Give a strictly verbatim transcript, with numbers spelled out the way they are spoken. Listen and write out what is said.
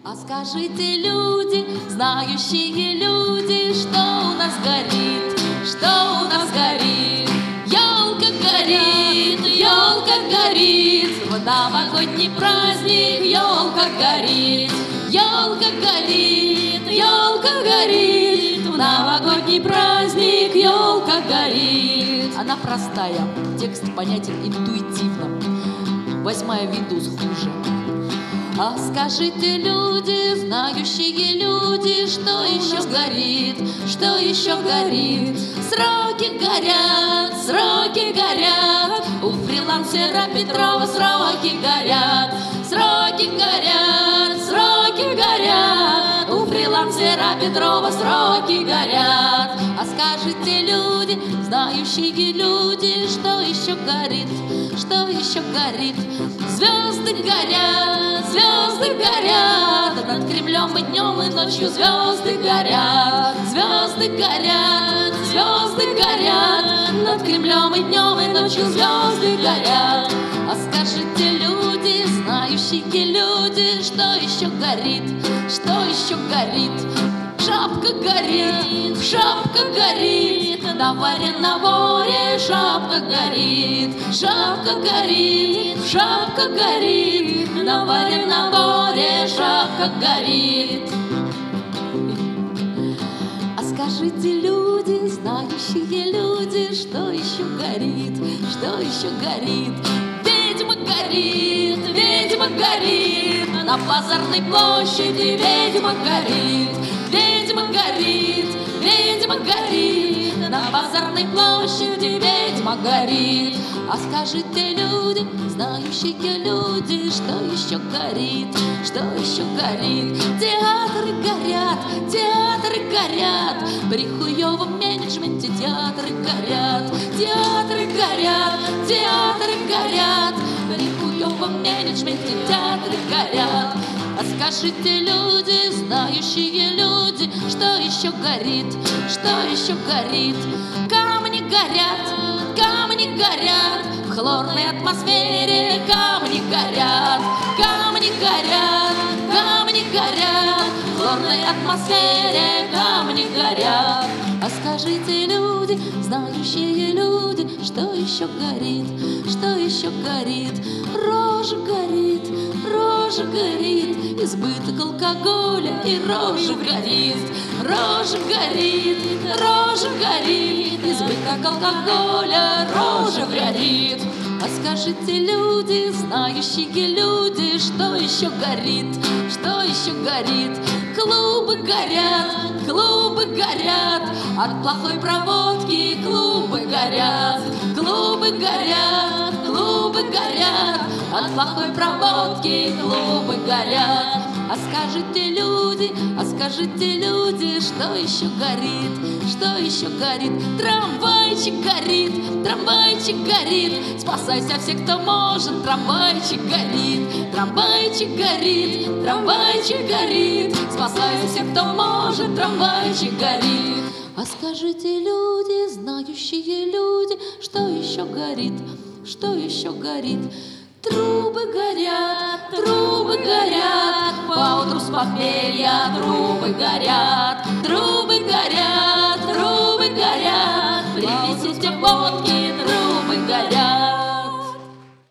А скажите, люди, знающие люди, что у нас горит, что у нас горит. Ёлка горит, ёлка горит, в новогодний праздник ёлка горит. Ёлка горит, ёлка горит, в новогодний праздник ёлка горит. Она простая, текст понятен интуитивно, восьмая Windows хуже. А скажите, люди, знающие люди, что еще горит, что еще горит. Сроки горят, сроки горят, у фрилансера Петрова сроки горят. Сроки горят, сроки горят, у фрилансера Петрова сроки горят. А скажите, люди, знающие люди, что еще горит, что еще горит. Звезды горят, звезды горят, над Кремлем и днем, и ночью звезды горят. Звезды горят, звезды горят, над Кремлем и днем, и ночью звезды горят. А скажите, люди, знающие люди, что еще горит, что еще горит. Шапка горит, шапка горит, на варе на воре шапка горит. Шапка горит, шапка горит, на варе на воре шапка горит. А скажите, люди, знающие люди, что еще горит, что еще горит. Ведьма горит, ведьма горит, на базарной площади ведьма горит. Ведьма горит, ведьма горит, на базарной площади ведьма горит. А скажите, люди, знающие люди, что еще горит, что еще горит. Театры горят, театры горят, при хуёвом менеджменте театры горят. Театры горят, театры горят, при хуёвом менеджменте театры горят. А скажите, люди, знающие люди, что еще горит, что еще горит. Камни горят, камни горят, в хлорной атмосфере камни горят. Камни горят, камни горят, в хлорной атмосфере камни горят. А скажите, люди, знающие люди, что еще горит, что еще горит. Рожа горит, рожа горит, избыток алкоголя и рожа горит. Рожа горит, рожа горит, избыток алкоголя, рожа горит. А скажите, люди, знающие люди, что еще горит, что еще горит. Клубы горят, клубы горят, от плохой проводки клубы горят. Клубы горят, клубы горят, от плохой проводки клубы горят. А скажите, люди, а скажите, люди, что еще горит, что еще горит. Трамвайчик горит, трамвайчик горит, спасайся все, кто может. Трамвайчик горит, трамвайчик горит, трамвайчик горит, спасайся все, кто может. Трамвайчик горит. А скажите, люди, знающие люди, что еще горит, что еще горит. Трубы горят, трубы горят, поутру с похмелья трубы горят. Трубы горят, трубы горят, принесите водки